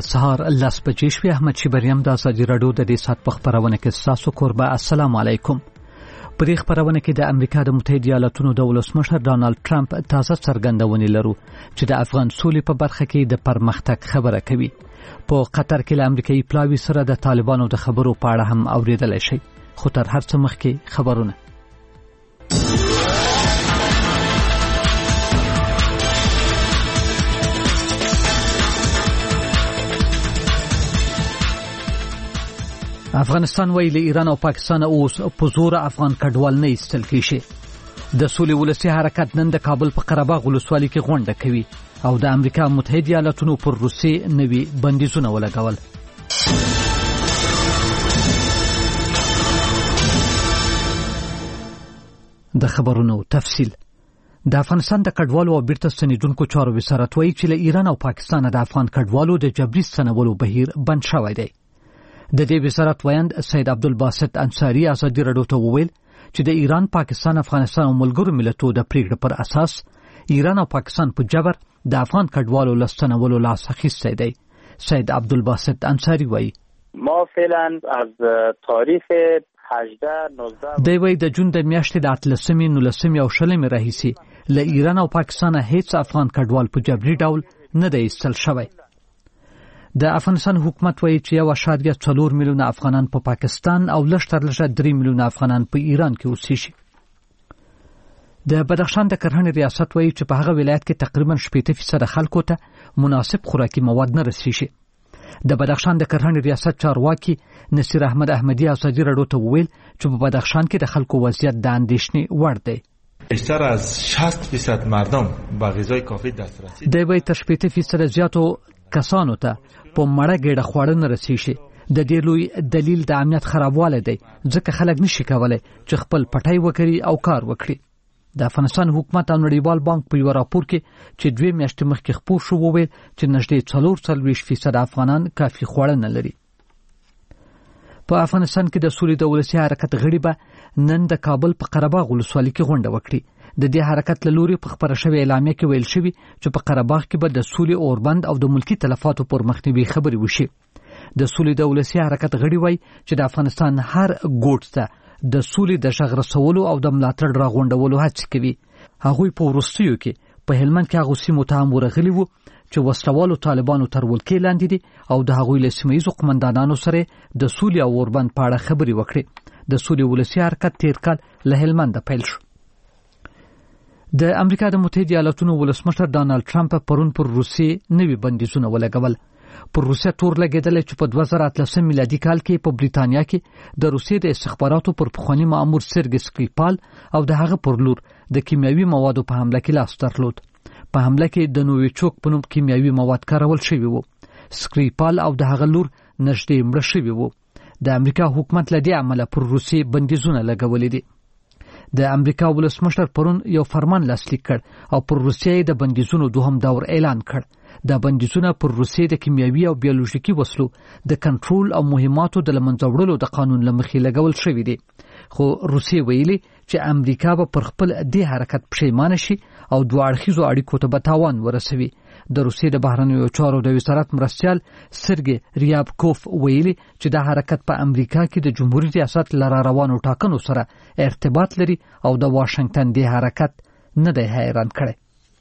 د سهار 10 بجې شوې. احمد شیبریم د ازادي راډیو د دې سات په خبرونه کې تاسو کوربه. السلام علیکم. په دې خبرونه کې د امریکا د متحده ایالاتونو د ولسمشر ډانلډ ټرمپ تازه څرګندونې لرو چې د افغان سولې په برخه کې د پرمختګ خبره کوي. په قطر کې له امریکایي پلاوي سره د طالبانو د خبرو په اړه هم اوریدل شي. خو تر هر څه مخکې خبرونه. افغانستان ویل ایران او پاکستان اوس په زور افغان کډوال نه ایستل کیږي. د سولې ولسی حرکت نن د کابل په قره باغ ولسوالۍ کې غونډه کوي او د امریکا متحده ایالاتونو پر روسیې نوي بندیزونه ولګول. د خبرونو تفصیل. د افغانستان د کډوالو او بیرته ستنیدونکو چارو وزارت وایي چې له ایران او پاکستان د افغان کډوالو د جبري ستنولو بهیر بند شوی دی. د دې وزارت وایند سید عبدالباسط انصاری ازادي راډیو ته وویل چې د ایران، پاکستان، افغانستان او ملګرو ملتونو د پریکړې پر اساس ایران او پاکستان په جبر د افغان کډوالو لستنولو لاس اخیستی دی. سید عبدالباسط انصاری وایي ما فعلا از تاریخ 18-19 دی وایي د جون د میاشتې د 18 19 او 20 راهیسې له ایران او پاکستان هیڅ افغان کډوال په جبري ډول نه دی ایستل شوی. د افغانستان حکومت وایي چې 1.4 میلیونه افغانان په پاکستان او لږ تر لږه 3 میلیونه افغانان په ایران کې اوسېږي. د بدخشان د کرهڼې ریاست وایي چې په هغه ولایت کې تقریبا 80% خلکو ته مناسب خوراکي مواد نه رسیږي. د بدخشان د کرهڼې ریاست چارواکي نصیر احمد احمدی ازادي راډیو ته وویل چې په بدخشان کې د خلکو وضعیت د اندېښنې وړ دی. بیشتر از 60% مردم با غذای کافی دسترسی دی وایي تر 80% زیاتو کسانو ته په مړه ګډه خواړه نه رسیږي. د دې لوی دلیل د امنیت خرابوالی دی، ځکه خلک نشي کولای چې خپل پټی وکړي او کار وکړي. د افغانستان حکومت او نړیوال بانک په یو راپور کې چې 2 میاشتې مخکې خپور شو وویل چې نږدې 44% افغانان کافي خواړه نه لري. په افغانستان کې د سولې د ولسی حرکت غړي به نن د کابل په قره باغ ولسوالۍ کې غونډه وکړي. د دې حرکت له لوري په خبره شوې اعلامیه کې ویل شوی چې په قره باغ کې به د سولې اوربند او د ملکی تلفاتو پر مخنیوي خبرې وشي. د سولې د ولسی حرکت غړي وایي چې د افغانستان هر ګوټ ته د سولې د شغ رسولو او د ملاتړ راغونډولو هڅه کوي. هغوی په وروستیو کې په هلمند کې هغه سیمو ته هم ورغلي وو چې وسلوالو طالبانو تر ولکې لاندې دي او د هغوی له سیمه‌ییزو قومندانانو سره د سولې او اوربند په اړه خبرې وکړي. د سولې ولسی حرکت تیر کال له هلمند پیل شو. د امریکا د متحده ایالاتونو ولسمشر ډانلډ ټرمپ پرون پر روسیې نوي بندیزونه ولګول. پر روسیه تور لګیدل چې په 2013 میلادي کال کې په بریتانیا کې د روسیې د استخباراتو پر پخوانی مأمور سرګی سکریپال او د هغه پر لور د کیمیاوي موادو په حمله کې لاس درلود. په حمله کې د نوویچوک په نوم کیمیاوي مواد کارول شوي وو. سکریپال او د هغه لور نږدې مړه شوي وو. د امریکا حکومت له دې عمله پر روسیې بندیزونه لګولې دي. د امریکا ولسمشر پرون یو فرمان لاسلیک کړ او پر روسیې د بندیزونو دوهم دور اعلان کړ. دا بندیزونه پر روسیې د کیمیاوي او بیولوژیکي وسلو د کنټرول او مهماتو د لمنځه وړلو د قانون لمخې لګول شوی دی. خو روسیې ویلي چې امریکا به پر خپل دې حرکت پښیمانه شي او دوه اړخیزو اړیکو ته به تاوان ورسوي. د روسیې د بهرنیو چارو د وزارت مرستیال سرګی ریابکوف ویلي چې دا حرکت په امریکا کې د جمهوریت ریاست لاره روانو ټاکنو سره ارتباط لري او د واشنگټن دې حرکت نه دی حیران کړی.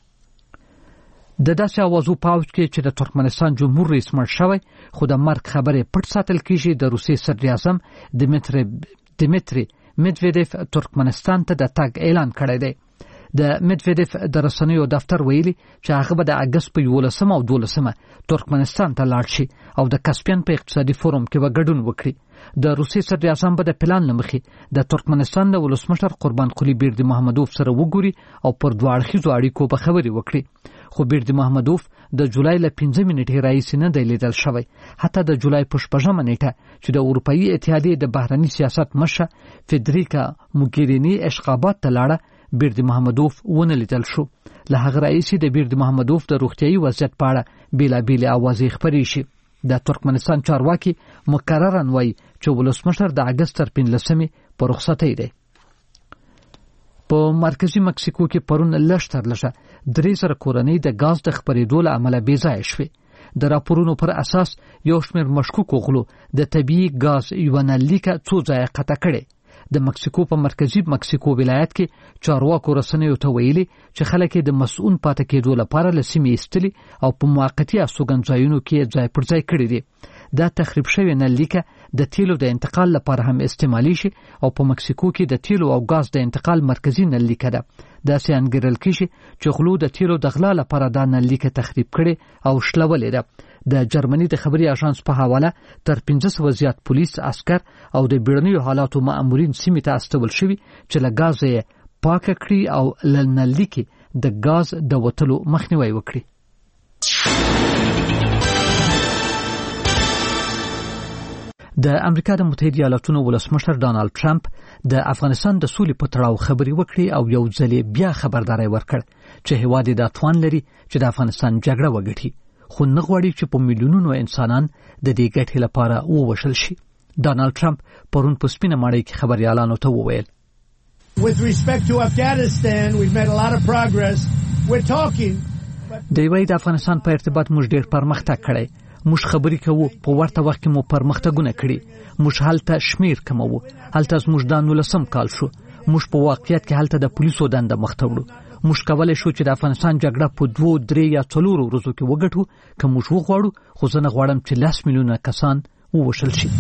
د داسې اوازو پاوچ کې چې د ترکمنستان جمهور رئیس مړ شوی خو د مرګ خبرې پټ ساتل کیږي. د روسیې صدر اعظم دمیتری میدویدیف ترکمنستان ته د تګ اعلان کړی دی. د میدویدیف د رسنیو دفتر ویلي چې هغه به د اگست په 11 او 12 ترکمنستان ته لاړ شي او د کاسپین په اقتصادي فورم کې به ګډون وکړي. د روسیې صدر اعظم به د پلان لمخې د ترکمنستان د ولسمشر قربان قلی بیردی محمدوف سره وګوري او پر دوه اړخیزو اړیکو به خبرې وکړي. خو بیردی محمدوف د جولای له 15 منټې راهیسې نه دی لیدل شوی. حتی د جولای په 14 نیټه چې د اروپאי اتحادیې د بهرني سیاست مشه فدریکا موګیرینی اشقابات ته لاړه، بیردی محمدوف ونه لیدل شو. له هغه راهیسې د بیردی محمدوف د روغتیايي وضعیت په اړه بیلابېلې اوازې خپرې شي. د ترکمنستان چارواکي مکررن وایي چې ولسمشر د اگست تر 15 په رخصتۍ دی. په مرکزی مکسیکو کې پرون لږ تر لږه 3,000 کورنۍ د غاز د خپرېدو له امله بې ځایه شوې. د راپورونو پر اساس یو شمېر مشکوکو غلو د طبیعي ګاز یوه نللیکه څو ځایه قطع کړې. د مکسیکو په مرکزی مکسیکو ولایت کې چارواکو رسنیو ته ویلي چې خلک د مسؤون پاتې کېدو لپاره له سیمې ایستلي او په موقتي استوګنځایونو کې ځای پر ځای کړي دي. دا تخریب شوی نللیکه د تیلو د انتقال لپاره هم استعمالي شي او په مکسیکو کې د تیلو او ګاز د انتقال مرکزی نللیکه ده. داسې انګیرل کېږي چې غلو د تیلو د غلا لپاره دا نللیکه تخریب کړي او شلولې ده. د جرمني د خبري اژانس په حواله تر 500 زیات پولیس عسكر او د بیړنیو حالاتو مامورین سیمې ته استول شوي چې له ګاز یې پاکه کړي او له نللیکې د ګاز د وتلو مخنیوي وکړي. د امریکا د متحده ایالاتونو ولسمشر ډانلډ ټرمپ د افغانستان د سولې په تړاو خبري وکړي او یو ځلې بیا خبرداري ورکړ چې هیواد د توان لري چې د افغانستان جګړه وګټي، خو نه غواړي چې په میلیونونو انسانان د دې ګټې لپاره ووژل شي. ډانلډ ټرمپ پرون په سپینه ماڼۍ کې خبريالانو ته وویل: With respect to Afghanistan, we've made a lot of progress. We're talking. د افغانستان په ارتباط موږ ډېر پرمختګ کړی. موږ خبرې کوو، په ورته وخت کې مو پرمختګونه کړي. موږ هلته شمیر کمو. هلته زموږ د 19 کال شو. موږ په واقعیت کې هلته د پولیسو دنده مخته وړو. موږ کولای شو چې د افغانستان جګړه په 2, 3 یا 4 ورځو کې وګټو که موږ وغواړو، خو زه نه غواړم چې 10 میلیونه کسان ووژل شي.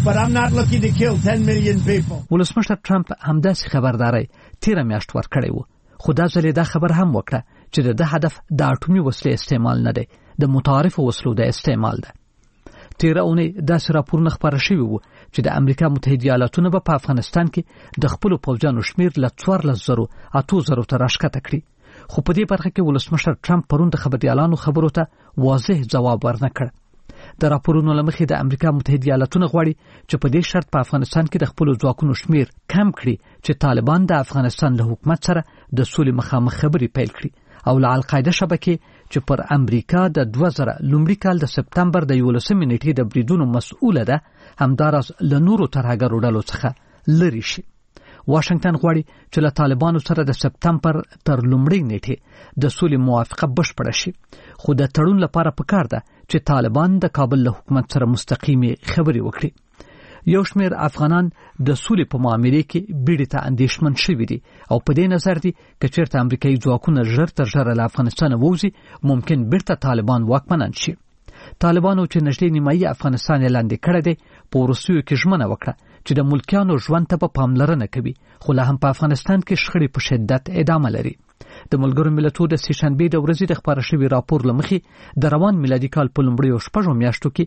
ولسمشر ټرمپ همداسې خبرداري تیر میاشت ورکړی و، خو دا ځل دا خبر هم وکړه چې د هدف د اټومي وسلې استعمال نه دی، د متعارف وسلو د استعمال ده. تیر اونۍ داسې راپورونه خپاره شوي وو چې د امریکا متحده ایالاتونو په افغانستان کې د خپل پوځیانو شمیر له 14,000 ته راښکته کړی. خو په دې برخه کې ولسمشر ټرمپ پرون د خبريالانو خبرو ته واضح جواب ورنکړ. د راپورونو لمخې د امریکا متحده ایالاتونو غواړي چې په دې شرط په افغانستان کې د خپل ځواکونو شمیر کم کړي چې طالبان د افغانستان له حکومت سره د سولې مخامخ خبرې پیل کړي او له القاعده شبکې چې پر امریکا د 2000 لومړي کال د سپتمبر د 11 نیټې د بریدونو مسؤله ده، همدارس له نورو ترهګرو ډلو څخه لري شي. واشنگټن غواړي چې له طالبانو سره د سپتمبر تر لومړۍ نیټې د سولې موافقه بشپړه شي، خو د تړون لپاره پکار ده چې طالبان د کابل له حکومت سره مستقیمي خبرې وکړي. یو شمېر افغانان د سولې په معاملې کې بیړې ته اندېښمن شوي دي او په دې نظر دي که چېرته امریکایي ځواکونه ژر تر ژره له افغانستانه ووځي، ممکن بیرته طالبان واکمنان شي. طالبانو چې نږدې نیمایي افغانستان یې لاندې کړی دی، په وروستیو کې ژمنه وکړه چې د ملکیانو ژوند ته به پاملرنه کوي، خو لا هم په افغانستان کې شخړې په شدت ادامه لري. د ملګرو ملتونو د سه‌شنبې د ورځې د خبره شوی راپور لمخې د روان میلادي کال په لومړیو 6 میاشتو کې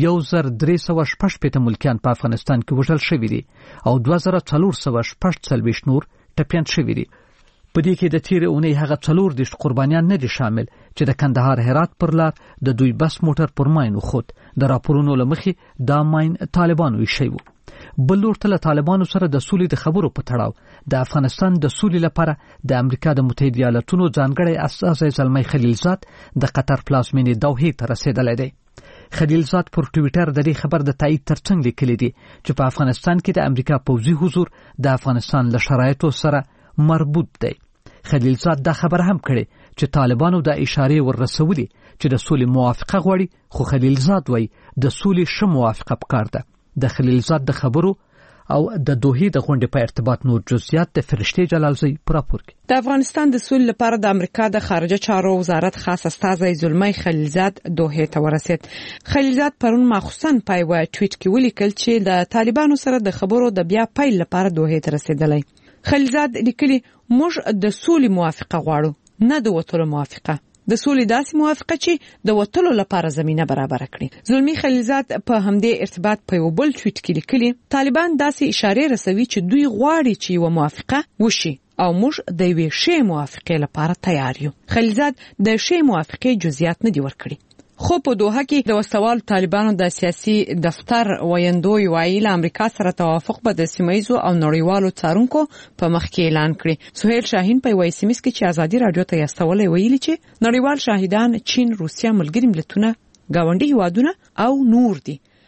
1316 ملکیان په افغانستان کې وژل شوي دي او 2446 نور ټپیان شوي دي. په دې کې د تیر اونۍ هغه 14 قربانیان نه دي شامل چې د کندهار هرات پر لار د دوی بس موټر پر ماین وخوت. د راپورونو لمخې دا ماین طالبانو یې شوی و. بل لورته له طالبانو سره د سولې د خبرو په تړاو د افغانستان د سولې لپاره د امریکا د متحده ایالاتونو ځانګړی استازی زلمی خلیلزاد د قطر پلازمینې دوحې ته رسیدلی دی. خلیلزاد پر ټویټر د دې خبر د تایید ترڅنګ لیکلی دی چې په افغانستان کې د امریکا پوځي حضور د افغانستان له شرایطو سره مربوط دی. خلیلزاد دا خبر هم کړي چې طالبانو د اشارې وررسولي چې د سولې موافقه غواړي، خو خلیلزاد وایي د سولې ښه موافقه پکار ده. د خلیلزاد د خبرو او د دوحې د غونډې په ارتباط نور جزئیات د فرشتي جلالزی پر راپور کې. د افغانستان د سولې لپاره د امریکا د خارجه چارو وزارت خاص استازی زلمی خلیلزاد دوحې ته ورسید. خلیلزاد پرون ماخصن په یو ټویټ کې ولیکل چې د طالبانو سره د خبرو د بیا پیل لپاره دوحې ته رسیدلی. خلیلزاد لیکلي موږ د سولې موافقه غواړو، نه د وټولو موافقه. د سولې داسې موافقه چې د وټولو لپاره زمينه برابر کړي. زلمی خلیلزاد په همدې ارتباط په یو بل ټویټ کې لیکلي طالبان داسې اشاره رسوي چې دوی غواړي چې یو موافقه وشي او موږ د یوې ښې موافقې لپاره تیار یو. خلیلزاد د ښې موافقې جزئیات نه دی ورکړي. خو په دوحه کې د وسوال طالبانو د سیاسي دفتر ویندوی وایي امریکا سره توافق به د سیمایزو او نړیوالو څارونکو په مخ کې اعلان کړي. سهیل شاهین په وایي سیمس کې چې ازادي رادیو ته یاستولې ویلي چې نړیوال شاهدان چین، روسیا، ملګری ملتونه، گاونډي هیوادونه او نور دي.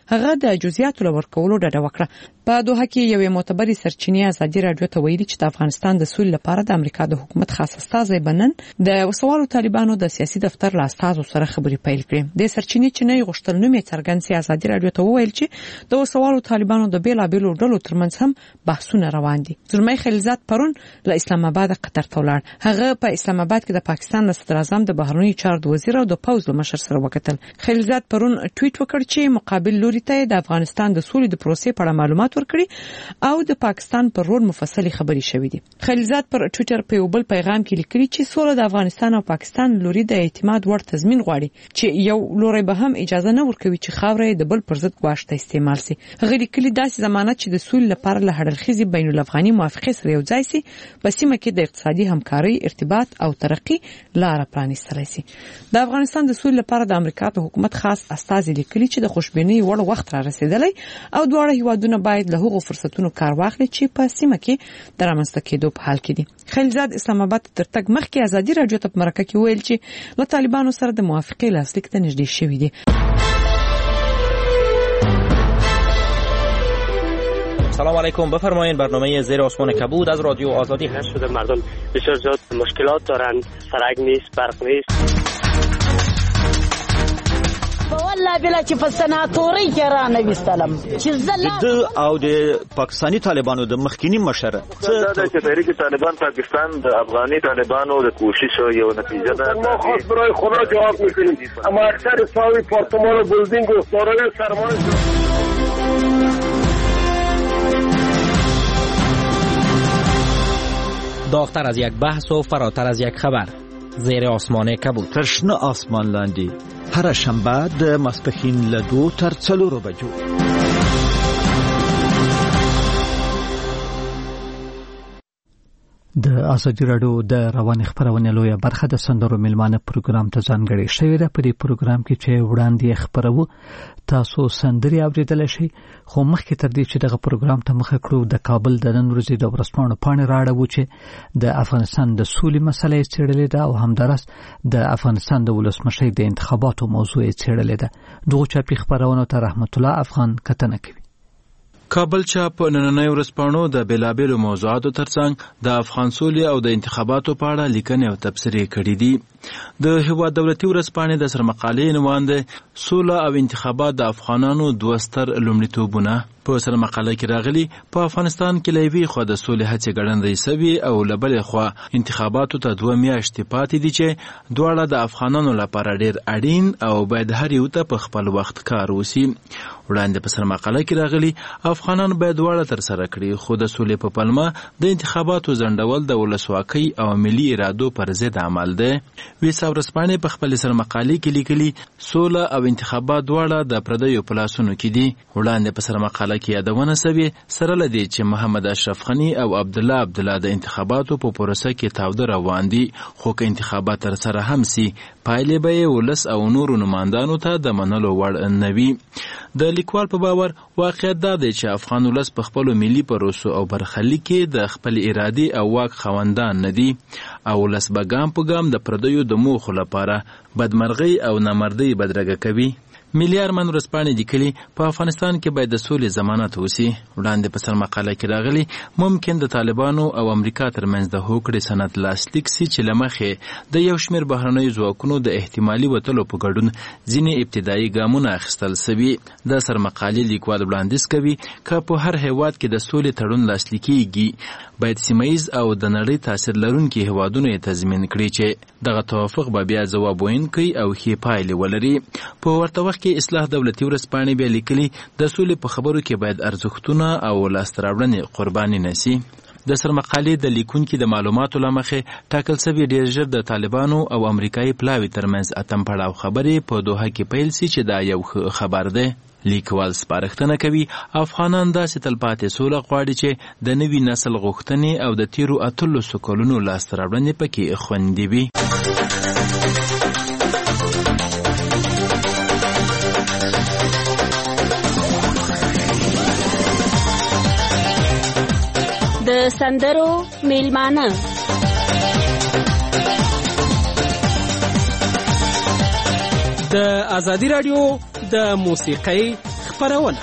هغه د جزئیاتو لور کولو ډډه وکړه. په دوحه کې یو معتبري سرچینې ازادي رادیو ته ویلي چې د افغانستان د سولې لپاره د امریکا د حکومت خاص استازی بنن د وسوالو طالبانو د سیاسي دفتر له استازو سره خبرې پیل کړې. د سرچینې چې نه غوښتل نوم یې څرګند سي ازادي رادیو ته وویل چې د وسوالو طالبانو د بیلابېلو ډلو ترمنځ هم بحثونه روان دي. زلمی خلیلزاد پرون له اسلام آباد قطر ته ولاړ. هغه په اسلام آباد کې د پاکستان د صدر اعظم د بهرنی چارو وزیر او د پوز له مشر سره وکتل. خلیلزاد پرون ټویټ وکړ چې مقابل لوري ته د افغانستان د سولې د پروسې په اړه معلومات ورکړي او د پاکستان پر رول مفصلي خبري شوې دي. خلیلزاد پر ټویټر په یو بل پیغام کې لیکلي چې سوله د افغانستان او پاکستان لوري د اعتماد وړ تضمین غواړي چې یو لوري به هم اجازه نه ورکوي چې خاورې د بل پر ضد ګواښ ته استعمال شي. غیر کلی داسې ضمانت چې د سولې لپاره له هډلخیزي بین الافغاني موافقه سره یو ځای شي په سیمه کې د اقتصادي همکاري ارتباط او ترقی لار پرانیستلی شي. د افغانستان د سولې لپاره د امریکا د حکومت خاص استازي لیکلي چې د خوشبینۍ وړ وخت را رسیدلی او دواړه هیوادونه باید له هغو فرصتونو کار واخلي چې په سیمه کې د رامنځته کېدو په حال کې دي. خلیلزاد اسلام آباد تر تګ مخکې ازادي رادیو ته په مرکه کې ویل چې له طالبانو سره د موافقې لاسلیک ته نږدې شوي دي. سلام علیکم، بفرمایید. برنامه زیر آسمان کبود از رادیو آزادی هست. شده مردم بسیار زیاد مشکلات دارند، سرک نیست، برق نیست. والله بلا چې په سناتوري کې را نه وستلم چې د او د پاکستانی طالبانو د مخکینی مشره چې تحریک طالبان پاکستان د افغاني طالبانو د کوشش یو نتیجه ده. ما خاص برای خدا جواب میکنیم، اما اکثر ساوی پارتمان و بلدینگ و سارای سرمایه داغتر از یک بحث و فراتر از یک خبر. زیر آسمان کبود. ترشنه آسمان لاندی هر شنبه د ماسپښین له 2 تر 4 بجو. د ازادي رادیو د رواني خبرونه لویه برخه د سندرو میلمانه پروګرام ته ځانګړې شوې ده. په دې پروګرام کې چې وړاندې خبرو تاسو سندري اوریدل شي، خو مخکې تر دې چې دغه پروګرام ته مخه کړو د کابل د نن ورځې د ورځپاڼو پاڼې راړو چې د افغانستان د سولې مسله یې څېړلې ده او همدارس د افغانستان د ولسمشر د انتخاباتو موضوع یې څېړلې ده. دغه چاپي خبرونه ته رحمت الله افغان کتنه کوي. کابل چاپ نننۍ ورځپاڼو د بیلابېلو موضوعاتو ترڅنګ د افغان سولې او د انتخاباتو په اړه لیکنې او تبصرې کړې دي. د هیواد دولتي ورځپاڼې د سرمقالې عنوان دی سوله او انتخابات د افغانانو دوه ستر لومړیتوبونه. په سرمقاله کې راغلي په افغانستان کې له یوې خوا د سولې هڅې ګړندۍ سوي او له بلې خوا انتخاباتو ته 2 میاشتې پاتې دي چې دواړه د افغانانو لپاره ډېر اړین او باید هر یو ته په خپل وخت کار وشي. وړاندې په سرمقاله کې راغلي افغانان باید دواړه ترسره کړي، خو د سولې په پلمه د انتخاباتو ځنډول د ولسواکۍ او ملي ارادو پر ضد عمل دی. ویسا ورځپاڼې په خپل سرمقالې کې لیکلي سوله او انتخابات دواړه د پردیو په لاسونو کې دي. وړاندې په سرمقاله کې یادونه سوي سره لدی چې محمد اشرف غنی او عبدالله د انتخاباتو په پروسه کې تاوده روان دي، خو که انتخابات تر سره هم سي پایلې به ولس او نورو نمائندانو ته د منلو وړ نه وي. د لیکوال په باور واقعیت دا دی چې افغان ولس په خپلو ملي پروسو او برخلیک کې د خپل ارادي او واک خاوندان نه دي او ولس به ګام په ګام د پردیو د موخو لپاره بدمرغۍ او نامردۍ بدرګه کوي. ملي ارمان ورځپاڼې لیکلي په افغانستان کې باید د سولې ضمانت وشي. وړاندې په سرمقاله کې راغلي ممکن د طالبانو او امریکا ترمنځ د هوکړې سند لاسلیک سي چې له مخې د یو شمېر بهرنیو ځواکونو د احتمالي وتلو په ګډون ځینې ابتدایي ګامونه اخیستل سوي. د سرمقالې لیکوال وړاندیز کوي که په هر هیواد کې د سولې تړون لاسلیکیږي باید سیمهیز او د نړۍ تاثیر لرونکي هیوادونه یې تضمین کړي چې دغه توافق به بیا ځواب ویونکی او ښې پایلې ولري. په ورته وخت کې اصلاح دولتي ورځپاڼې بیا لیکلي د سولې په خبرو کې باید ارزښتونه او لاسته راوړنې قرباني نه سي. د سرمقالې د لیکونکي د معلوماتو له مخې ټاکل سوي ډېر ژر د طالبانو او امریکایي پلاوي ترمنځ اتم پړاو خبرې په دوحه کې پیل سي چې دا یو خبر دی. لیکوال سپارښتنه کوي افغانان داسې تلپاتې سوله غواړي چې د نوي نسل غوښتنې او د تیرو 18 کلونو لاسته راوړنې پکې خوندي وي. د سندرو میلمانه د ازادي رادیو د موسیقۍ خبرونه.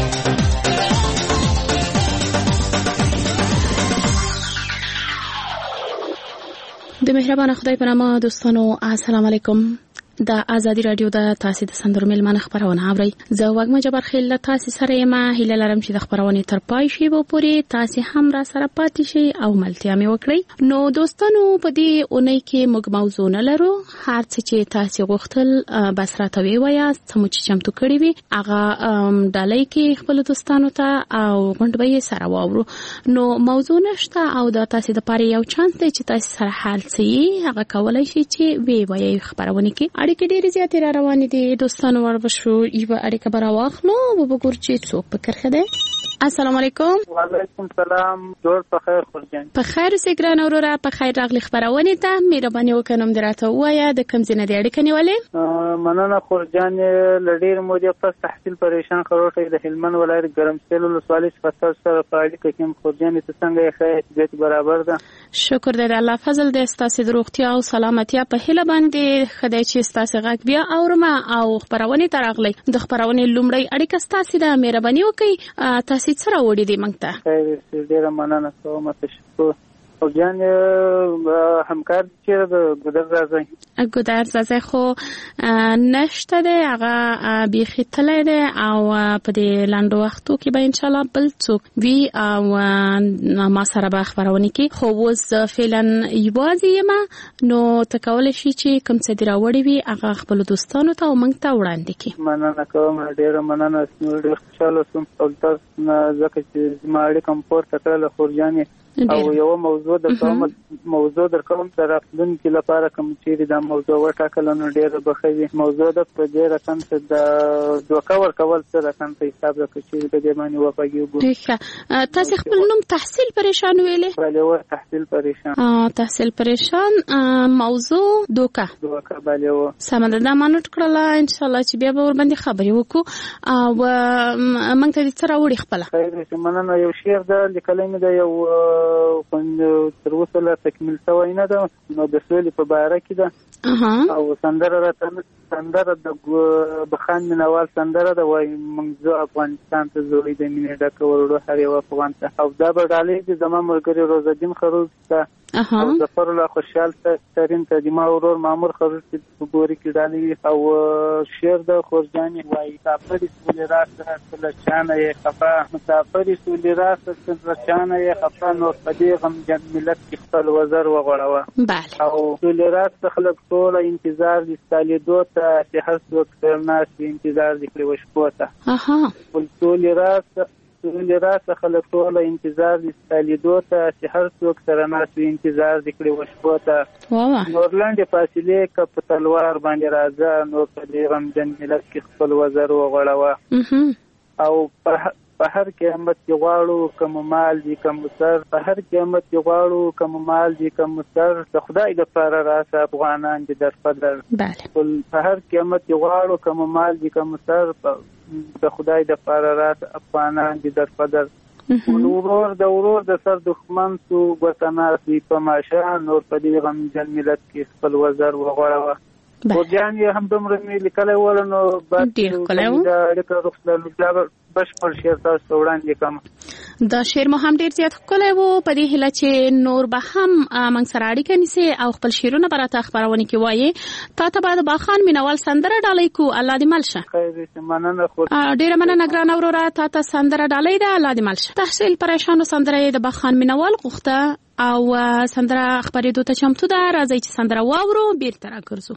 د مهربان خدای په نامه دوستانو السلام علیکم. د ازادي رادیو د تاسو د سندرو ملمنه خبرونه اورئ. زه وګم جبر خیل تاسو سره یم. هیله لرم چې د خبرونه تر پای شي و پورې تاسو هم را سره پاتې شئ او ملتیا مې وکړئ. نو دوستانو په دې اونۍ کې موږ موضوع نه لرو. هر څه چې تاسو غوښتل بس راته وایاست چې موږ چمتو کړی وي هغه ډالۍ کې خپل دوستانو ته او غونډوي سره واورو. نو موضوع نشته او د تاسو لپاره یو چانس دی چې تاسو سره حل شي هغه کولای شي چې وی وایي خبرونه کې اړیکې ډېرې زیاتې را روانې دي. دوستانو وربشو یو اړیکه برا واخلو او وګورئ چې څوک پکې خده. السلام علیکم. وعلیکم السلام. جوړ په خیر خورجان. په خیر سې ګران اورورا په خیر راغلی خبرونه ته مهرباني وکړم دراته وایا د کوم ځای نه دی اړیکه نیولې. مننه خورجان. لډیر مودې پس تحصیل پریشان خروټه د هلمند ولایت ګرمسیل ولسوالۍ فتر سره په اړیکه کې خورجان ته څنګه یې خیریت برابر ده؟ شکر دې الله فضل دې ستاسو د روغتیا او سلامتیا په هله باندې خدای چې ستاسو غږ بیا اورما او خبرونه ترغلې د خبرونه لومړی اړیکه ستاسو د مهرباني وکړي تاسو سره وړي دي مونږ ته. ډیره مننه کوم. تشکر. او جان همکار چې د ګودر راځي خو نشته دی هغه بیخي تللی دی او په دې لاندو وختو کې به ان شاء الله بل څوک وی او ما سره به خبرونه کې خو اوس فعلا یوازې یم. نو ته کولی شي چې کوم څه دی راوړي وي هغه خپل دوستانو ته او موږ ته وړاندې کړي. مننه کوم. ډیره مننه. ډیر خوشاله شوم او تاسو ځکه چې زما اړیکه کمپورت کړل خورجانې او یو موضوع د کوم طرفدونکو لپاره کوم چې دا موضوع وټاکل نو ډیره بخوي موضوع د پدې رقم ته د دوکا ورکول سره رقم ته حساب راکړي د دې باندې وپاګیو. تاسو خپل نوم تحصیل پریشان ویلې؟ بله و تحصیل پریشان. تحصیل پریشان موضوع دوکا بله و سمه ده ما نوٹ کړل. ان شاء الله چې بیا به ور باندې خبرې وکړو او موږ ته دې سره وړي خپل. خیر مننه. یو شعر د لیکلې ده یو تر اوسه لا تکمیل شوی نه ده نو د سولې په باره کې ده او سندره د بخان منوال سندره ده وای موږ افغانستان ته زوړې د مینې ډکه ورړو هر یو افغان ته او دا به ډالۍ د زما ملګری روز الدین خروز ته او ظفر الله خوشحال ترین ته د ما ورور مامور خروز په ګوري کې ډالۍ او شعر د خورجانې وای مسافر سولې راسته چانه یې خفا مسافر سولې راسته چانه یې خفا نور په دې غم جن ملت کې خپل وزر وغړوه. او سولې راسته خلک ټول انتظار دي ستالیدو ته چې هر څوک ناس انتظار دي کړی وشپو ته. سولې راسته خلک ټول انتظار دي ستالیدو ته چې هر څوک سره ناس انتظار دي کړی وشپو ته. نورلاند فاصله ک په تلوار باندې راځه نور په دې غم جن ملت کې خپل وزر وغړوه. او په هر قیامت کې غواړو کوم مال دي کوم سر په هر قیامت کې غواړو کوم مال دي کوم سر د خدای د لپاره راځه افغانان دي در فدر. په هر قیامت کې غواړو کوم مال دي کوم سر د خدای د لپاره راځه افغانان دي در فدر. ورور د سر دښمن سو وطنات دی په ماشه نور په دې غم جن ملت کې خپل وزر وغړوه. ورجان یې هم دومره مې لیکلی ورنو ډېر ښکلی و. بشپړ شعر تاسو وړاندې کوم. دا شعر مو هم ډېر زیات ښکلی و. په دې هیله چې نور به هم موږ سره اړیکه نیسي او خپل شعرونه به راته خپرونه کې وایي. تا ته به د باخان مینوال سندره ډالۍ کو. الله دې مل شه. مننه. ډېره مننه ګران وروره. تا ته سندره ډالۍ ده. الله دې مل شه. تحصیل پریشانو سندره د باخان مینوال غوښته او سندره خپرېدو ته چمتو ده. راځئ چې سندره واورو بیرته راګرځو.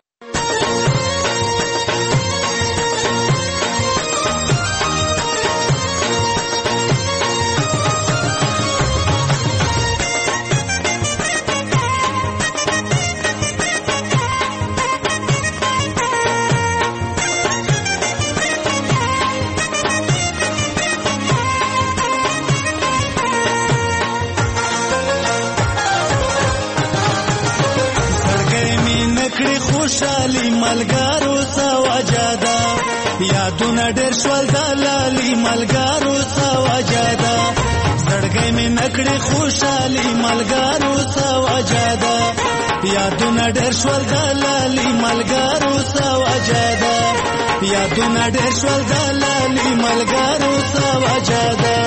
خوشالي ملګرو سواجادا یادونه ډېر شول د لالي ملګرو سواجادا زړګي مې نکړې خوشالي ملګرو سواجادا یادونه ډېر شول د لالي ملګرو سواجادا یادونه ډېر شول د لالي ملګرو سوجاده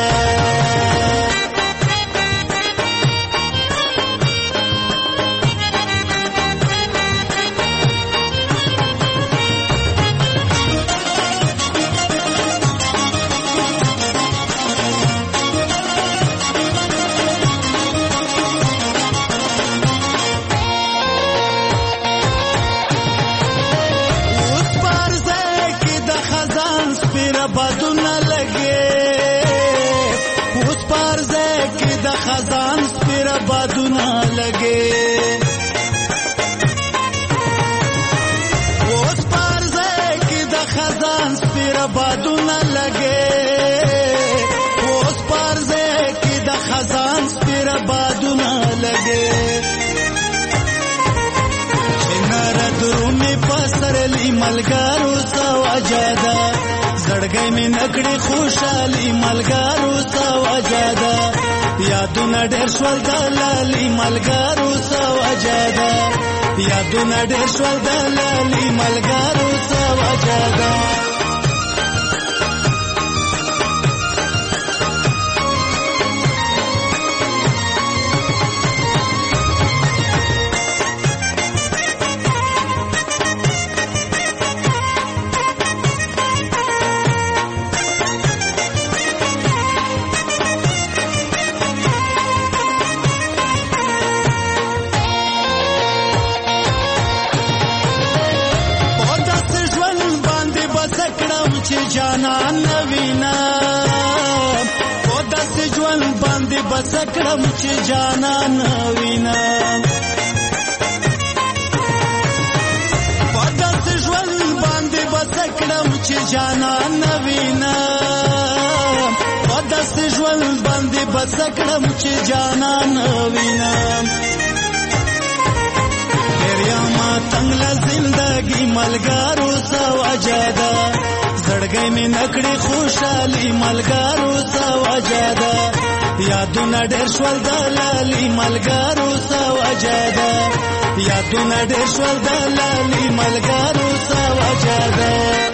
ملګرو سوجاده زړګی مې نکړې خوشالي ملګرو سوجاده یادونه ډېر شول د لالي ملګرو سوجاده یادونه ډېر شول د لالي ملګرو سوجاده جانان نوینا او داس ژوند باندې بس کړم چې جانان نوینا او داس ژوند باندې بس کړم چې جانان نوینا او داس ژوند باندې بس کړم چې جانان نوینا دریا ما تنگلا زندگی ملګرو سوجاده زړګی مې نکړې خوشالي ملګرو سوجاده یادونه ډېر شول د لالي ملګرو سوجاده یادونه ډېر شول د لالي ملګرو سوجاده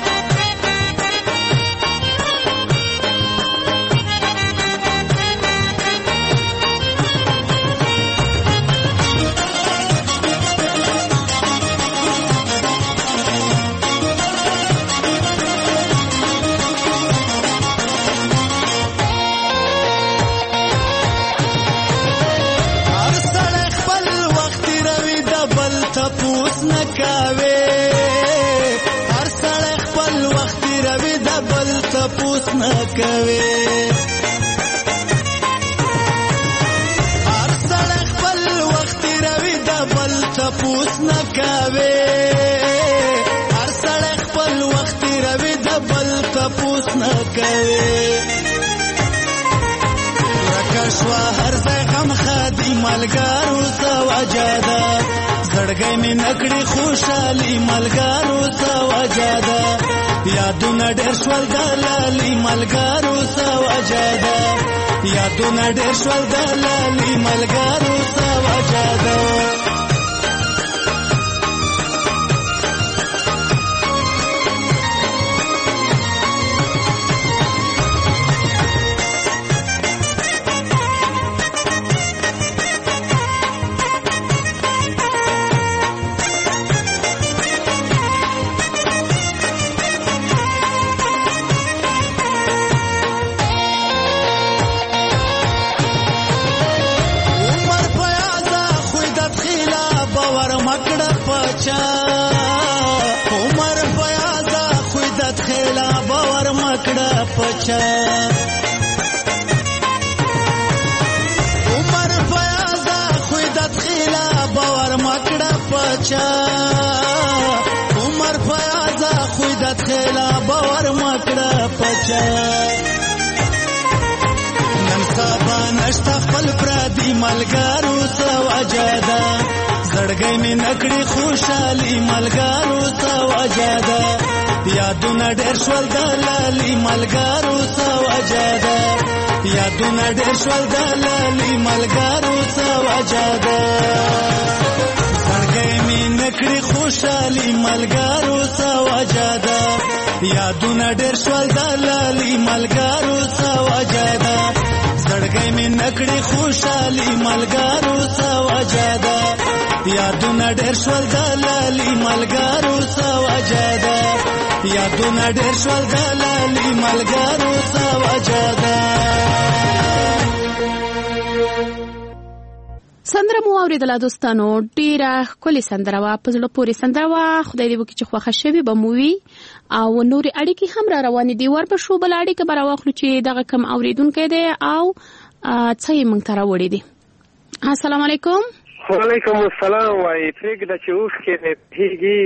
ملګرو سوجاده زړګی مې نکړې خوشالي ملګرو سوجاده یادونه ډېر شول د لالي ملګرو سوجاده یادونه ډېر شول د لالي ملګرو سوجاده عمر بیازا خویدت خیلا باور مکڑا پچا عمر بیازا خویدت خیلا باور مکڑا پچا عمر بیازا خویدت خیلا باور مکڑا پچا نن سبا نشتا خپل پردي ملګرو سوجاده زړګی مې نکړې خوشالي ملګرو سوجاده یادونه ډېر شول د لالي ملګرو سوجاده یادونه ډېر شول د لالي ملګرو څه وجه ده زړګی مې نکړي خوشحالي ملګرو څه وجه ده یادونه ډېر شول د لالي ملګرو څه وجه ده زړګی مې نکړي خوشحالي ملګرو څه وجه ده یادونه ډېر شول د لالي ملګرو څه وجه ده یادونه ډېر شول د لالي ملګرو څه وجه ده سندره مو اوریدله دوستانو ډیره ښکلې سندره وه په زړه پورې سندره وه خدای دې وکړي چې خوښه شوې به مو وي او نورې اړیکې هم را روانې دي ورپسې بله اړیکه به راواخلو چې دغه کم اوریدونکی دی او څه یې موږ ته راوړي دي السلام علیکم وعلیکم السلام وایي پرېږده چې اوښکې مې بهېږي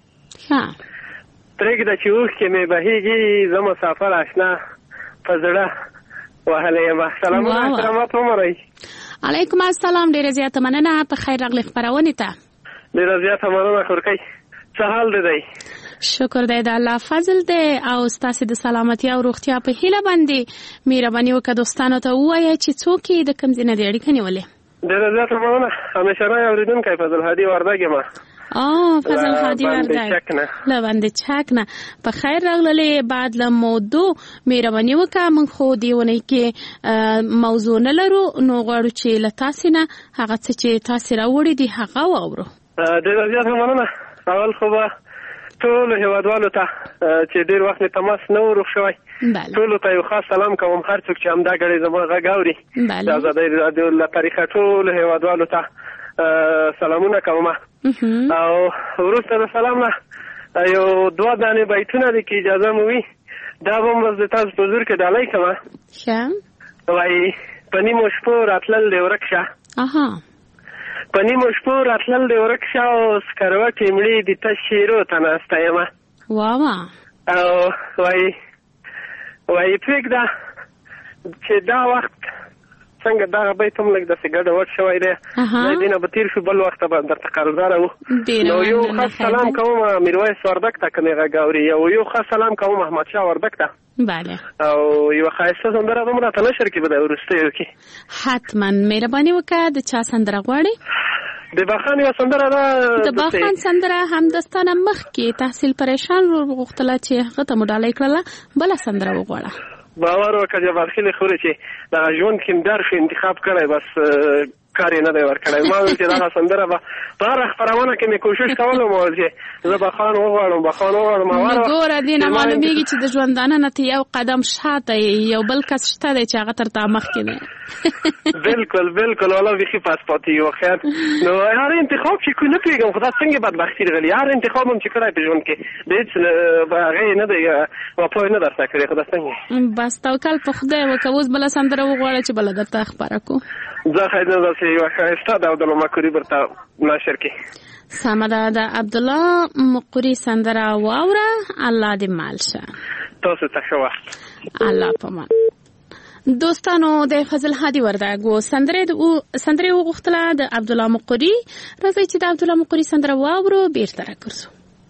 پرېږده چې اوښکې مې بهېږي زه مسافر اشنا په زړه وهلی یم سلامونه احترامات ومرئ علیکم السلام ډیره زیاته مننه په خیر راغلی خپرونې ته ډیره زیاته مننه خورکۍ څه حال دی شکر دی د الله فضل دی او ستاسې د سلامتیا او روغتیا په هیله باندې مهرباني وکړه دوستانو ته ووایه چې څوک یې د کوم ځای نه دې اړیکه نیولې ډیره زیاته مننه همیشنی اورېدونکی فضل هادي وردګ یم فضل هادي وردګ له باندې چک نه په خیر راغللې بعد له موضوع مهرباني وکړه موږ خو دې ونې کې موضوع نه لرو نو غواړو چې له تاسې نه هغه څه چې تاسې راوړي دي هغه واورو ډیره زیاته مننه اول خو به ټولو هیوادوالو ته چې ډېر وخت مې تماس نه و روغ شوی ټولو ته یو خاص سلام کوم هر څوک چې همدا ګړی زما غږ اوري د ازادۍ راډیو له طریقه ټولو هیوادوالو ته سلامونه کوم او وروسته د سلام نه یو دوه دانې بیتونه دي که اجازه مو وي دا به هم د تاسو په زور کې ډالۍ کومه وایي په نیمو شپو راتلل دې ورک شه په نیمو شپو راتلل دې ورک شه او سکروټې مړې دي تش شیرو ته ناسته یمه او وایي پرېږده چې دا وخت څنګه دغه بیت هم لږ داسې ګډه وډ شوی دی دې نه به تېر شو بل وخت به درته قرضداره وو نو یو خاص سلام کوم میرویس وردګ ته که مې غږ اوري یو خاص سلام کوم احمدشاه وردګ ته او یوه ښایسته سندره به م راته نشر کړي به د وروستیو کې حتما مهرباني وکړه د چا سندره غواړې د باخان یوه سندره ده د باخان سندره همدستانه مخکې تحصیل پریشان غوښتله چې هغه ته مو ډالۍ کړله بله سندره وغواړه باور وکړه جبار خیلې خورې چې دغه ژوند کې مدار شو انتخاب کړی بس کار یې نه دی ورکړی ما ویل چې دغه سندره به په هره خپرونه کې مې کوشش کولم چې زه بخان وغواړم ګوره دې نه معلومېږي چې د ژوندانه نه ته یو قدم شاته یو بل کس شته دی چې هغه تر تا مخکې دی بالکل بالکل والا بیخي پاس پاتې یو خیر نو هر انتخاب چې کوي نه پوهېږم خو دا څنګه بدبختي راغلي هر انتخاب هم چې کړی په ژوند کې د هېڅ هغه یې نه دی وفا یې نه درته کړې خو دا څنګه بس توکل په خدای وکړه اوس بله سندره وغواړه چې بله درته خپره کړو زه خیر نه داسې یوه ښایسته د عبدالله مقري درته نشر کړي سمه ده د عبدالله مقري سندره واوره الله دې مال شه تاسو ته ښه وخت الله پامان دوستانو د فضل هادي وردګ سندره وغوښتله د عبدالله مقري راځئ چې د عبدالله مقري سندره واورو بیرته راګرځو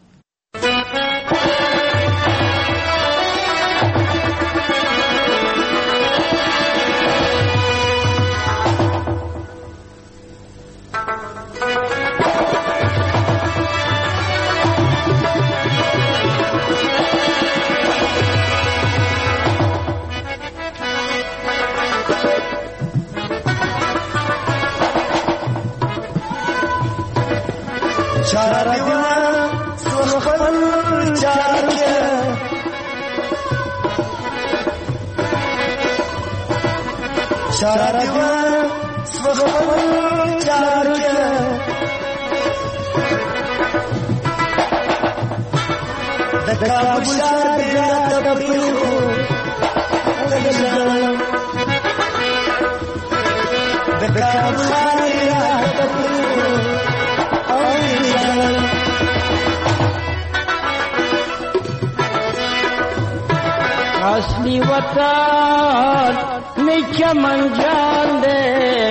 چار دیوان سوخل چار کے چار دیوان سوخل چار کے دکا بشار دیا تبریخو دکا بشار دیا تبریخو اصلی وطن میں چمن جان دے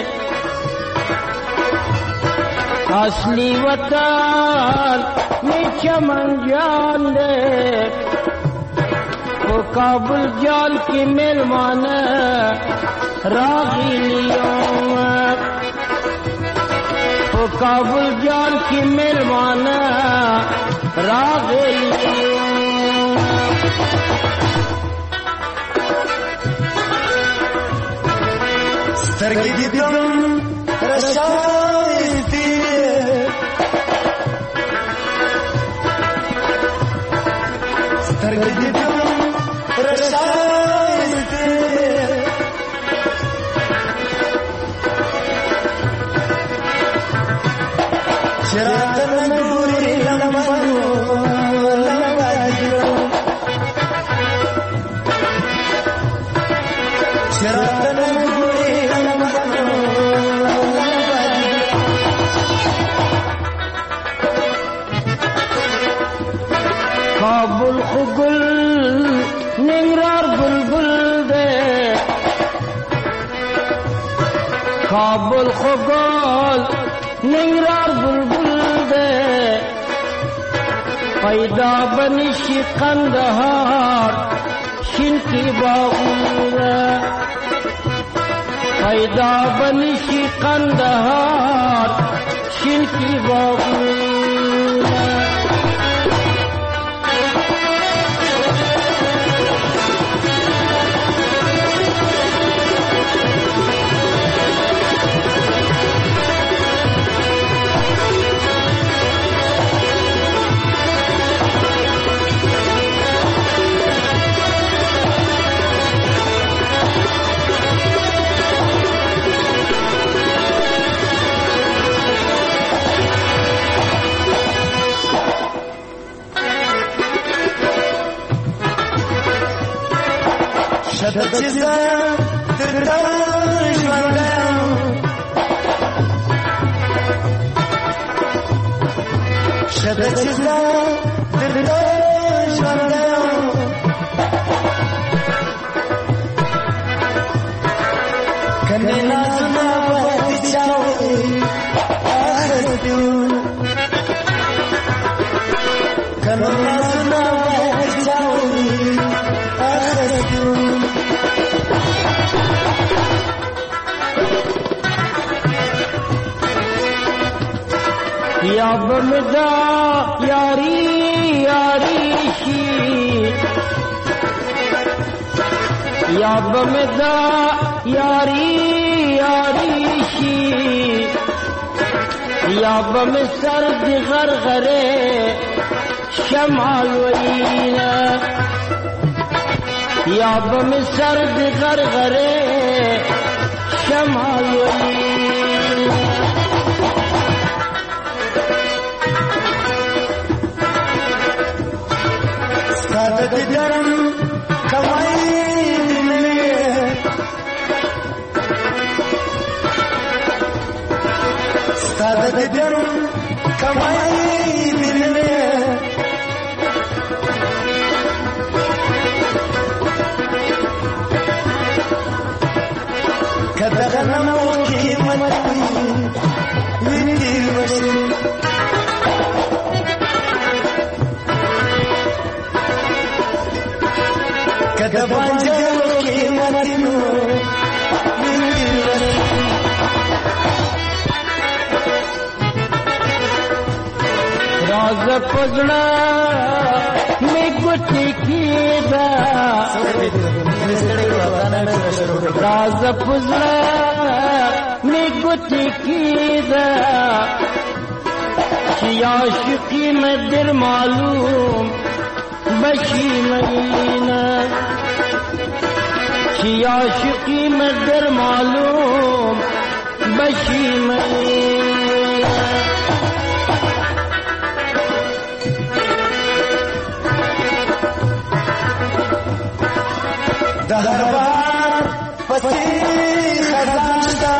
اصلی وطن میں چمن جان دے وہ کابل جان کی مہمان راغلیو په کابل جان کې مېلمانه راغلیو سترګې دې دم راشایستې سترګې دې دم راشایستې چراغ نګوري لمبانو لمباجو چراغ نګوري لمبانو کابل خگل ننگرار بلبل دے کابل خگل ننگرار بلبل دے پیدا بنشی قندهار شین کی باغور پیدا بنشی قندهار شین کی باغور شد چیزا ترتا ژوندم شد چیزا ترتا ژوندم کنه نازنا وقت چاوي اخرتون کنه نازنا وقت چاوي اخرتون یا بمدا یاری یاری شی یا بمدا یاری یاری شی یا بم سرد غرغره شمال وینا یا بم سرد غرغره شمال وینا ستاد درم کمای دلې ستاد درم کمای دلې کدا غنمو قیمت ویني وشي کدا بانجو قیمت نو ویني وشي راز پزړه می ګوتی کیدا راز پزړه می ګوتی کیدا چې عاشقی میں در معلوم بشی مدینہ چې عاشقی میں در معلوم بشی مدینہ دربار پسی خزانتا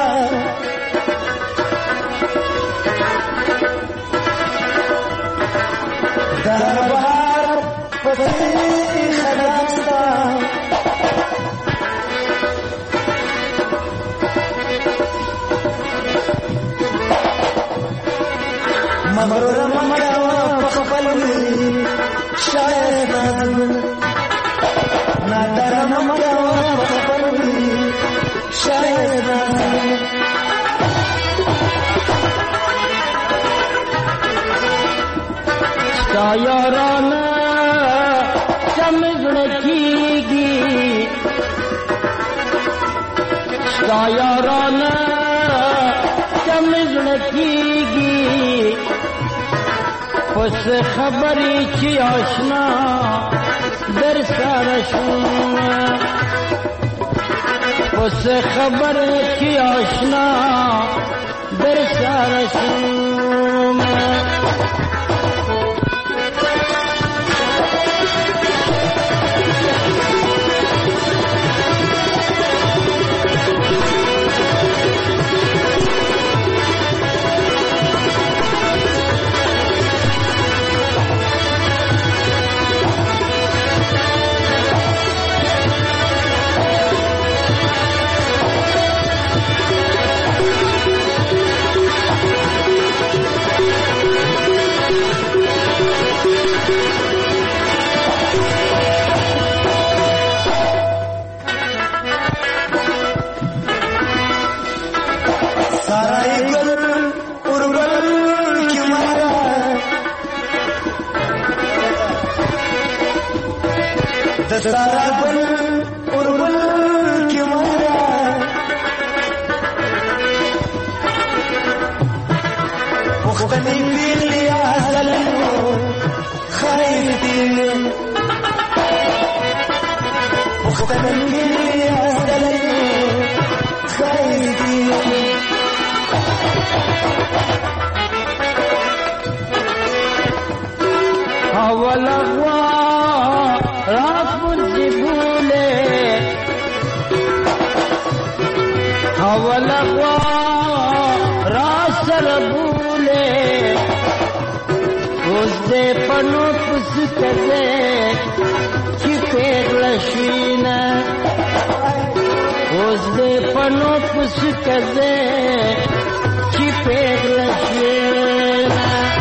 دربار پسی خزانتا مغرور ممڑا پخپلوی شاید نادر ممڑا پخپلوی شاید یارانه چمزړه کیږي ستا یارانه چمزړه کیږي پس خبرې چې آشنا در سره شوم پس خبرې چې آشنا در سره شوم सारा गुल उर्वल की मरा मुख्तनी पीलिया सलमो खैरतीन मुख्तनी पीलिया सलमो खैरतीन हवलवा हवलवा रासर भूले उस दे पनो पुस्तके छिपे लशीना उस दे पनो पुस्तके छिपे लशीना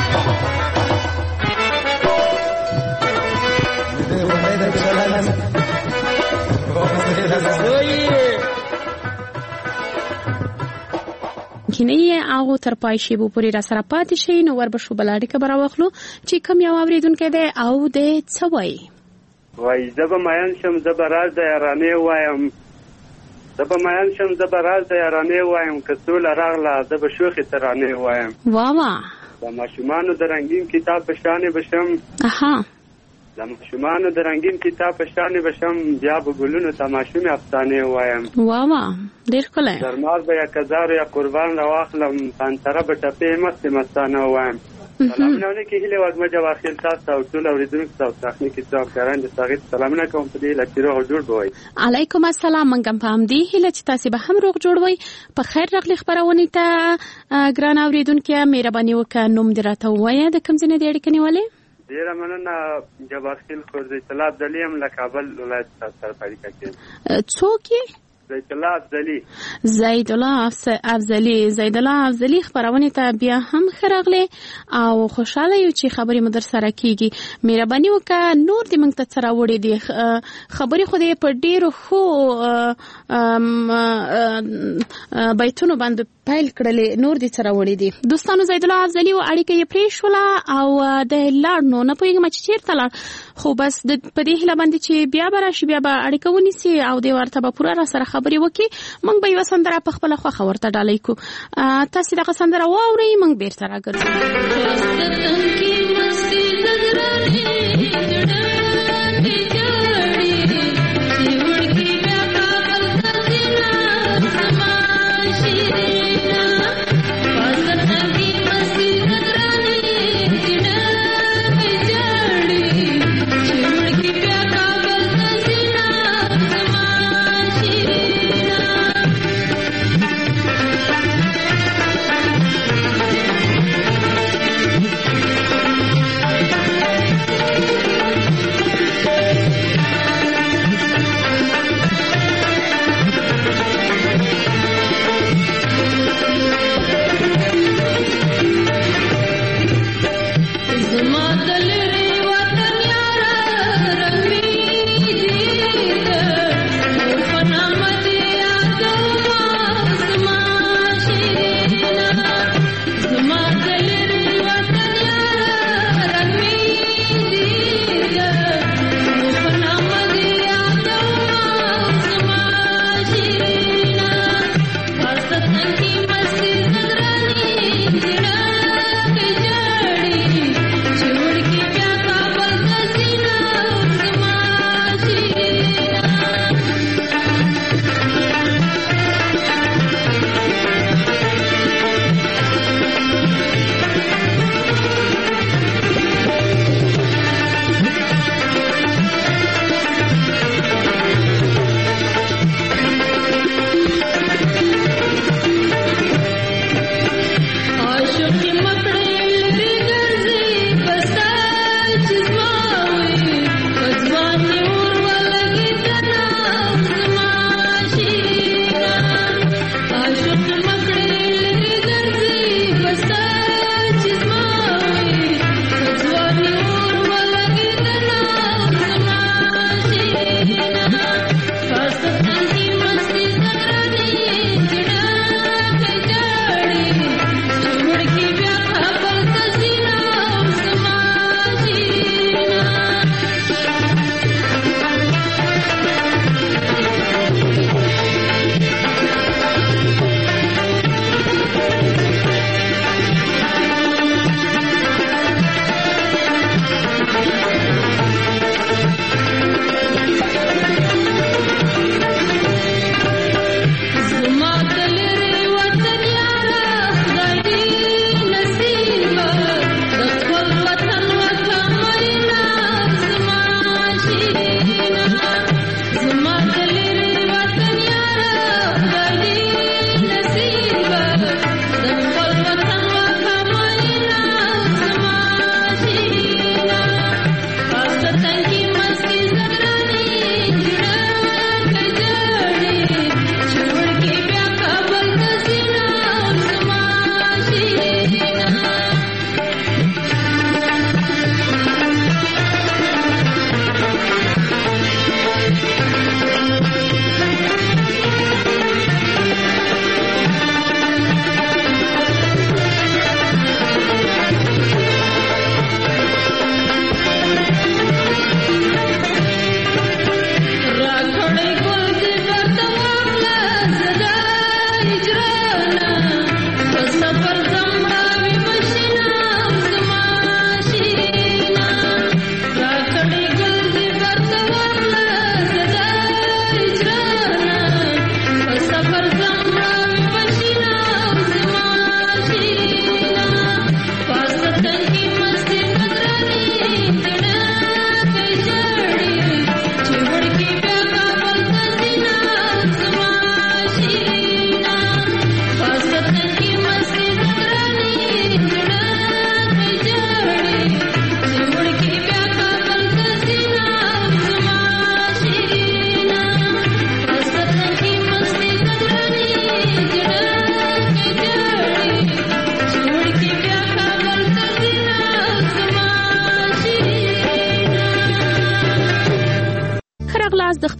کینه هغه تر پای شی بو پوری را سره پاتې شي نو ور بشو بلاړی کبر واخلو چې کم یو اوریدونکو دی او د څوي وای زب ماین شم زب راز د یارانه وایم زب ماین شم زب راز د یارانه وایم کڅول راغله زب شوخی ترانه وایم واوا د ماشومان د رنگین کتاب بشانه بشم اها د ماشومان د رنگین کتاب بشانه بشم بیا به ګلونو تماشوم افسانه وایم واوا ډیر کله درمال به یا کزار یا قربان را واخلم پانتره به ټپه مست مستانه وایم سلامونه کې هله وګمه جواب خپل تاسو او ټول اوریدونکو تاسو تخنیکی څو کاران د صغیر سلامونه کوم په دې لکه روغ جوړ وای علیکم السلام منګم پام دی هله چې تاسو به هم روغ جوړ وای په خیر راغلی خبرونه ته ګران اوریدونکو مهرباني وکړه نوم دراته وای د کوم ځای دی اړیکه نیولې ډیره مننه جواب خپل خو د اطلاع دلیم له کابل ولایت سره اړیکه کې څوک زید الله افضلی زید الله افضلی خبرونه ته بیا هم خراغله او خوشاله یو چې خبرې مدر سره کیږي مهرباني وکړه نور دې موږ ته سره وړي دي خبرې خو دې په ډیرو خو بیتونو باندې پایل کړلې نور دې سره وړي دي دوستانو زید الله افضلی او اړیکه یې پریښوله او د لاړ نو پوهیږم چې چیرته لاړ خو بس د پدې هله باندې چې بیا براشي بیا به اړیکه ونیسي او د ورته به پوره را سره خبرې وکي موږ به یو سندره په خپل خو ورته ډالۍ کو تاسو دغه سندره واورئ موږ بیرته راګرځو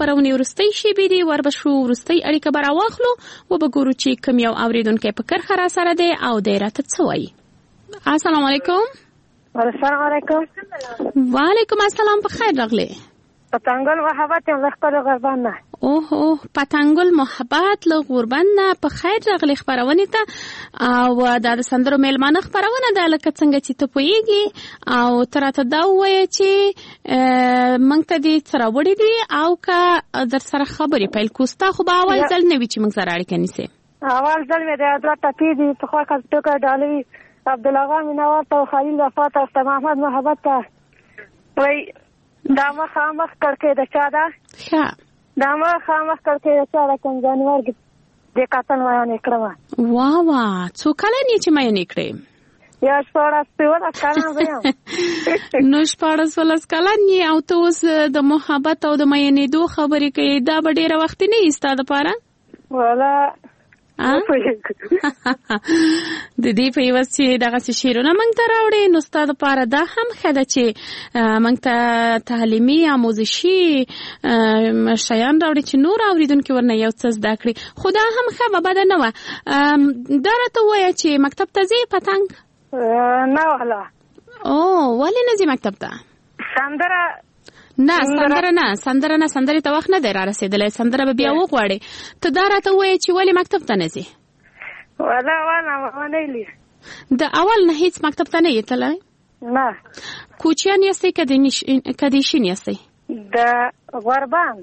خبرونه ورستي شي بيدي وربشو ورستي اړیکه برا واخلو و بګورو چې کوم یو اوریدونکو په کر خرا سره دی او دایره تڅوي. السلام علیکم. السلام علیکم. وعلیکم السلام. په خیر راغلی. پتنګل محبت له خپل غربان نه. اوه پتنګل محبت له غربان نه په خیر راغلی خبرونه ته او د سندرو میلمانه خبرونه ده لکه څنګه چې ته پوېږي او تراته دا وایي چې مونږ ته دې سره وړي دي او که در سره خبرې پیل کوستا خو به اول ځل نه وي چې مونږ سره اړیکه نیسي. اول ځل مې د دوه ټپې دي په خوا کې ټوکه ډالوي عبدالله مینوال ته خلیل وفات او محمد محبت ته وای دا مخامخ کړکې د چا ده ښه دا مخامخ کړکې د چا ده کوم جانور د قاتل مایانې کړم. وا څو کلن یې چې مایانې کړې؟ یا 14 کلن ویم. نو 14 کلن یې او ته اوس د محبت او د مایانې دوه خبرې کوي دا به ډېره وخت نه وي ستا دپاره؟ والا د دې په یوه چې دغسې شعرونه موږ ته راوړې نو ستا دپاره دا هم ښه ده چې موږ ته تعلیمي آموزشي شیان راوړي چې نور اورېدونکي ورنه یو څه زده کړي. خو دا هم ښه به بده نه وه. دا راته ووایه چې مکتب ته ځې پتنګ؟ نه والله. ولې نه ځې مکتب ته؟ سندره نه سندره نه سندرې ته وخت نه دی را رسېدلی. سندره به بیا وغواړې. ته دا راته ووایې چې ولې مکتب ته نه ځې؟ والله ونه ویلي. د اول نه هیڅ مکتب ته نه یې تللی؟ نه. کوچیان یاستئ که دیشین یاستئ؟ د غربان.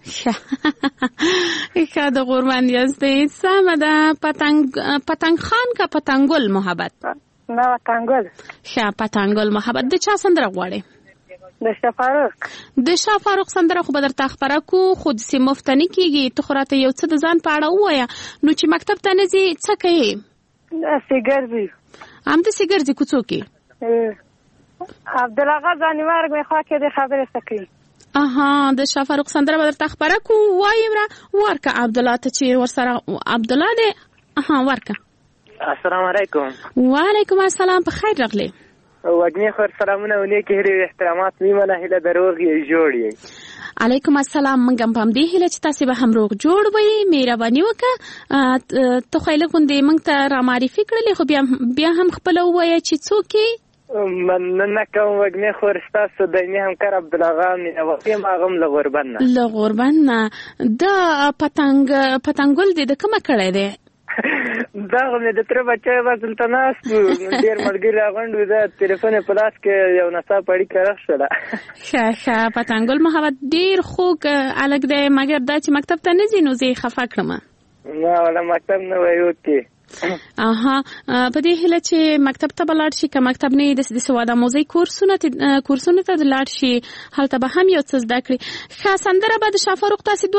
ښه د غربان یاستئ. سمه ده. پتنګ خان که پتنګل محبت؟ نه پتنګل. ښه پتنګل محبت. د چا سندره غواړې؟ د شفاروق. د شفاروق سندره خو به درته خبره کو خو داسې مفته نه کېږي. ته خو راته یو څه د ځان په اړه ووایه. نو چې مکتب ته نه ځې څه کوې؟ داسې ګرځي. همداسې ګرځي کوڅو کې؟ عبدالله ځانمرګ مې خوا کې د خبرې څه کوي. د شفاروق سندره به درته خبره کو وایې ورکه عبدالله ته چې ورسره عبدالله دی. ورکه. السلام علیکم. وعلیکم السلام. په خیر راغلی. وګنی خور سلامونه و نیکی هیلې احترامات میمنه هیله د روغ جوړ یې. علیکم السلام. موږ هم په همدې هیله چې تاسې به هم روغ جوړ وئ. مهرباني وکړه ته خو یې غوندې موږ ته رامعرفي کړلې خو بیا هم خپله ووایه چې څوک یې؟ مننه کوم وګنی خور ستاسو دایمي همکار عبدالله مینوال یم. هغه هم له غوربند نه. له غوربند نه. دا پتنګل دې د کومه کړی دی؟ دا خو مې د تره بچی بس دلته ناست وو. ډېر ملګري راغونډ وو. د تلیفون په لاس کې یو ناڅاپه اړیکه راښوله. ښه پتنګل محبت ډېر خوږ هلک دی مګر دا چې مکتب ته نه ځي نو زه یې خفه کړم. نه ولا مکتب نه وایي اوکې. په دې هیله چې مکتب ته به لاړ شي که مکتب نه د سواد آموزۍ کورسونو ته لاړ شي هلته به هم یو څه زده کړي. ښه سندره به د شفاروق تاسې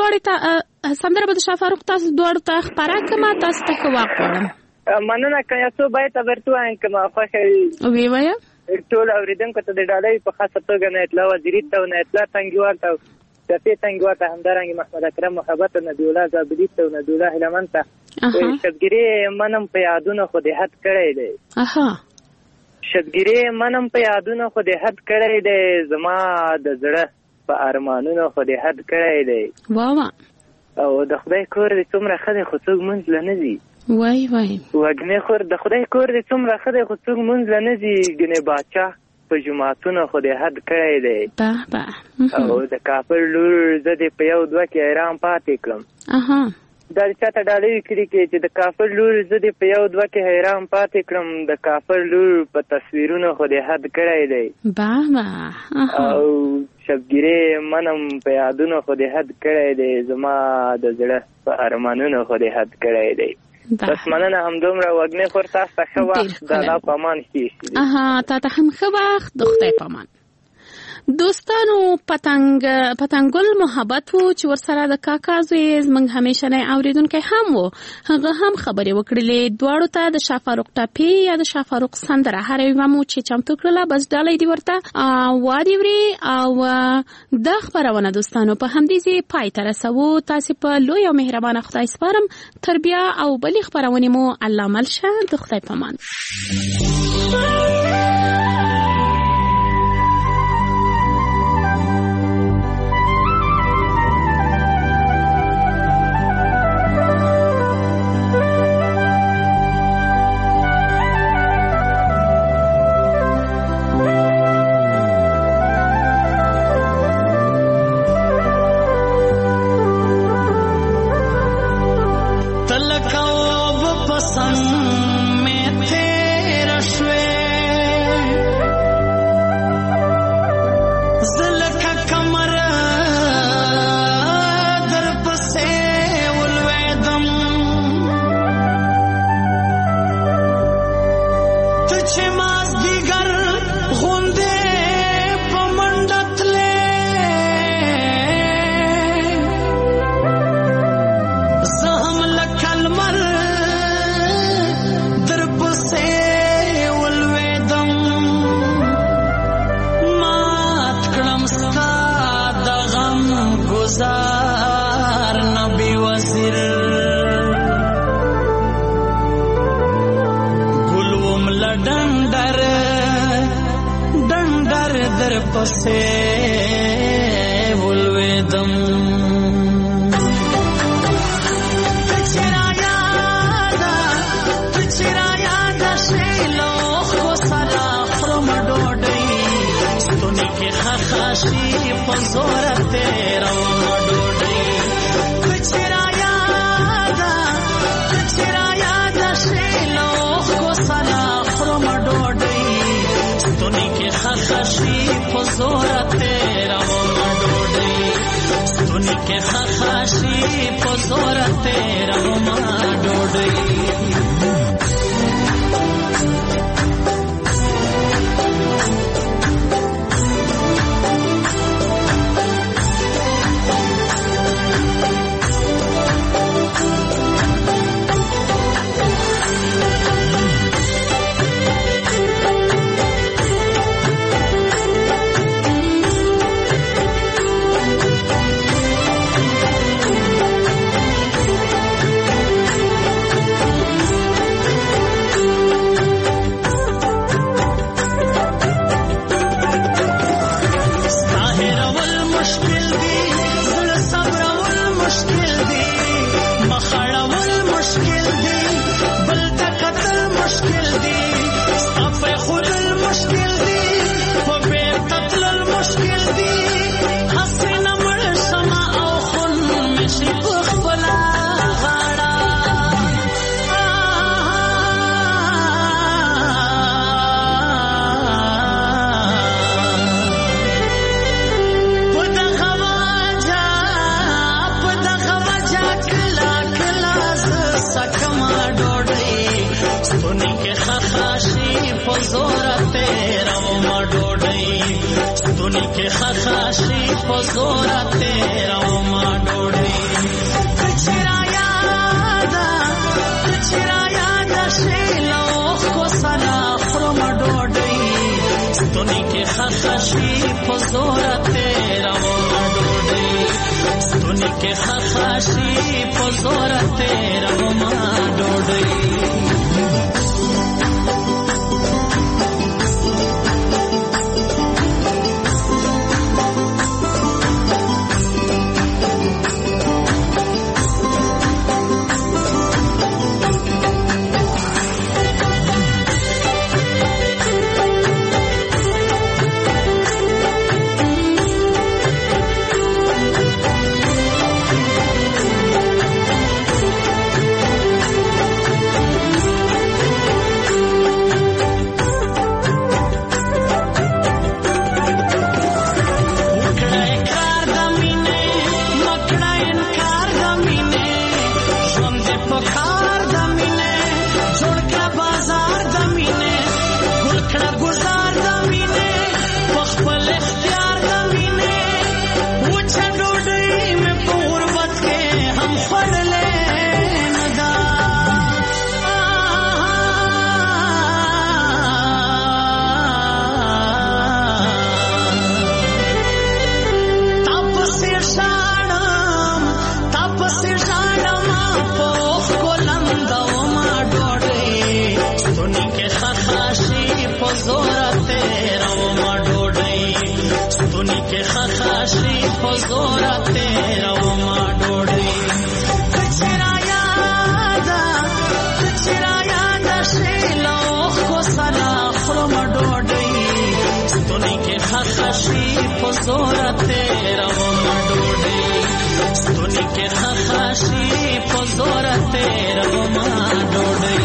دواړو ته خپره کړمه. تاسو ته ښه وخت غواړم. مننه که یو څو بیته درته ووایم که ما خوښه وي. ویې وایه. ټول اورېدونکو ته د ډالۍ په خاصه توګه نایتلا وزیري ته او نایتلا تنګیوال ته شفیع تنګیوال ته همدارنګې محمد اکرم محبت او نبیالله زابلي ته او نبیالله هلمند ته شبګیرې منم په یادونو خو دې حد کړی دی. شبګیرې منم په یادونو خو دې حد کړی دی. زما د زړه په ارمانونو خو دې حد کړی دی. او د خدای کور دې څومره ښه دی خو څوک منځ له نه ځي. وګنې خور د خدای کور دې څومره ښه دی خو څوک منځ له نه ځي. ګنې باچا په جوماتونو خو دې حد کړی دی. او د کافر لور زه دې په یو دوه کې حیران پاتې کړم. دا د چاته ډالۍ کړي کې چې د کافر لور زه دې په یو دوه کې حیران پاتې کړم. د کافر لور په تصویرونو خو دې حد کړی دی. او شبګیرې منم په یادونو خو دې حد کړی دی. زما د زړه په ارمانونو خو دې حد کړی دی. بس مننه همدومره وګنې خور تاسو ته ښه وخت. د الله په امان کې تا ته هم ښه وخت. د خدای په امان. دوستانو پتنګل محبت وو چې ورسره د کاکا زوی زموږ همیشنی اوریدونکی هم وو. هغه هم خبرې وکړلې دواړو ته د شفاروق ټاپې یا د شفاروق سندره هر یوه مو چې چمتو کړله بس ډالۍ دې ورته وادي وړي. او دا خبرونه دوستانو په همدې ځای پای ته رسوو. تاسې په لوی او مهربانه خدای سپارم. تر بیا او بلې خبرونې مو الله مل شه. د خدای په امان. संग में तेरा श्वे ज़िलक कमर दर्ब से उलवेदम तुझे माज दिगर गुंदे पमंडत ले सहम लखल मर दर्ब से उलवेदम मात क्रम सा दगम गुजार नबी वज़ीर गुलवम लडंडर डंडर दर्ब से उलवेदम खाशी पंजोर तेरा डोडे पिछरा याद शेलो को सला फ्रॉम डोडे तुनी के खाशी पंजोर तेरा डोडे तुनी के खाशी पंजोर तेरा डोडे खाशी पोज़ोरा तेरा मा डोडे पिछरा याद शेलो को सला फ्रॉम डोडे तुनी के खाशी पोज़ोरा तेरा मा डोडे तुनी के खाशी पोज़ोरा तेरा मा डोडे पोज़ोरा तेरा मा डोडे पिछरा याद शेलो को सला फ्रॉम डोडे तुनी के खाशी पोज़ोरा तेरा मा डोडे तुनी के खाशी पोज़ोरा तेरा मा डोडे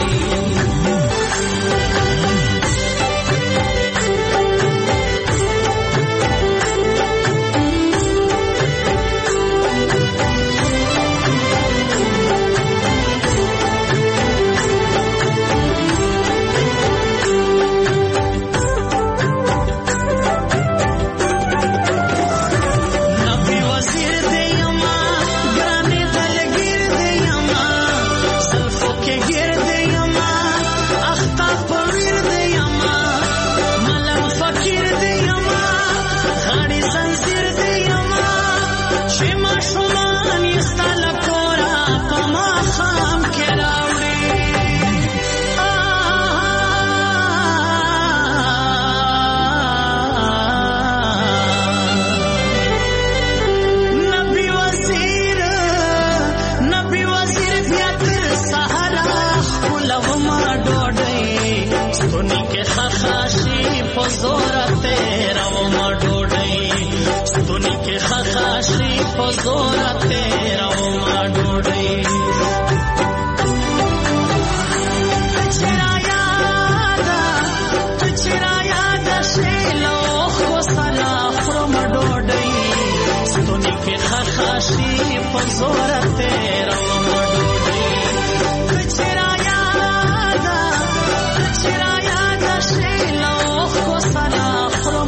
زور تیرا و ما ډوډۍ ستوني کې خخاشي په زور تیرا و ما ډوډۍ خاشي په زور تیرا و ما ډوډۍ کچرا یاده شیلو خو سلا خرم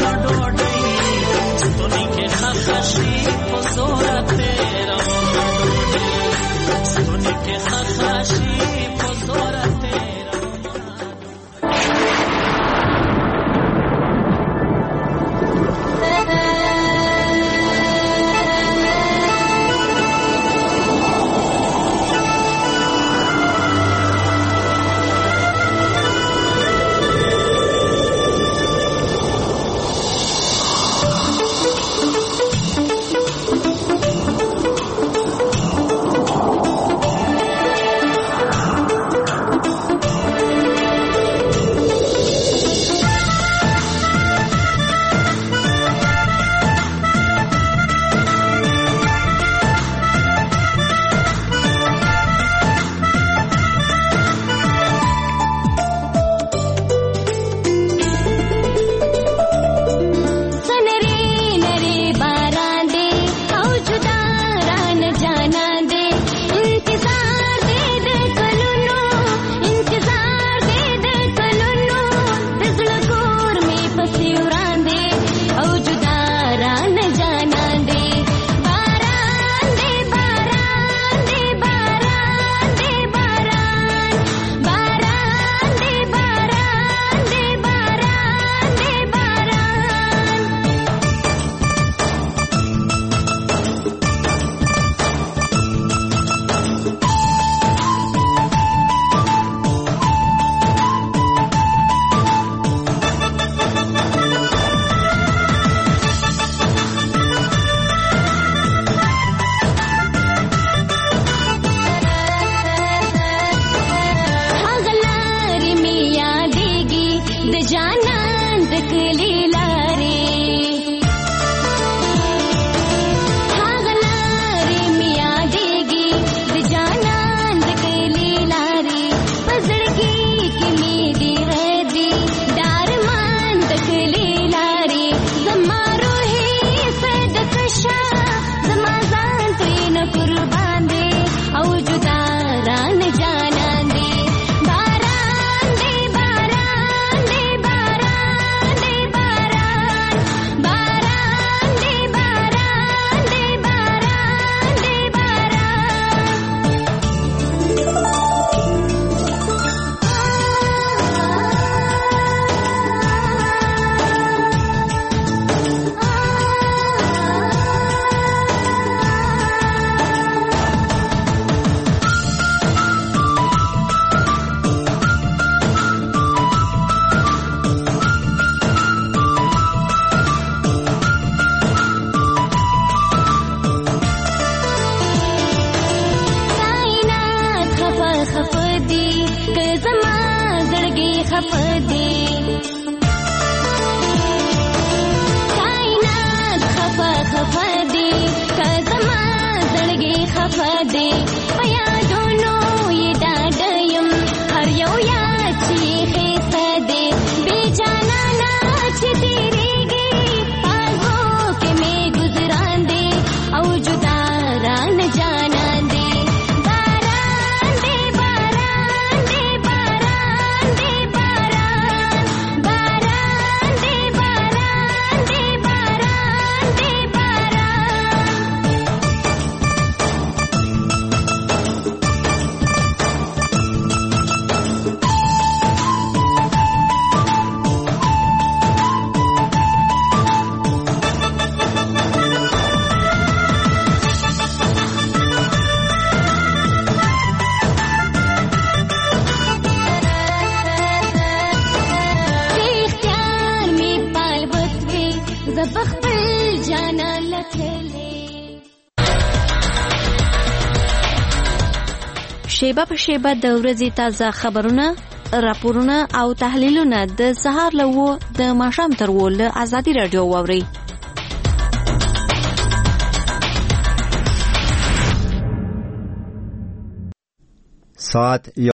ډوډۍ ستوني کې خاشي په زور تیرا و ما ډوډۍ ستوني کې خاشي په زور تیرا و ما شیبه په شیبه د ورځې تازه خبرونه راپورونه او تحلیلونه د سهار له 8 د ماښام تر 2 له ازادي رادیو واوري. ساعت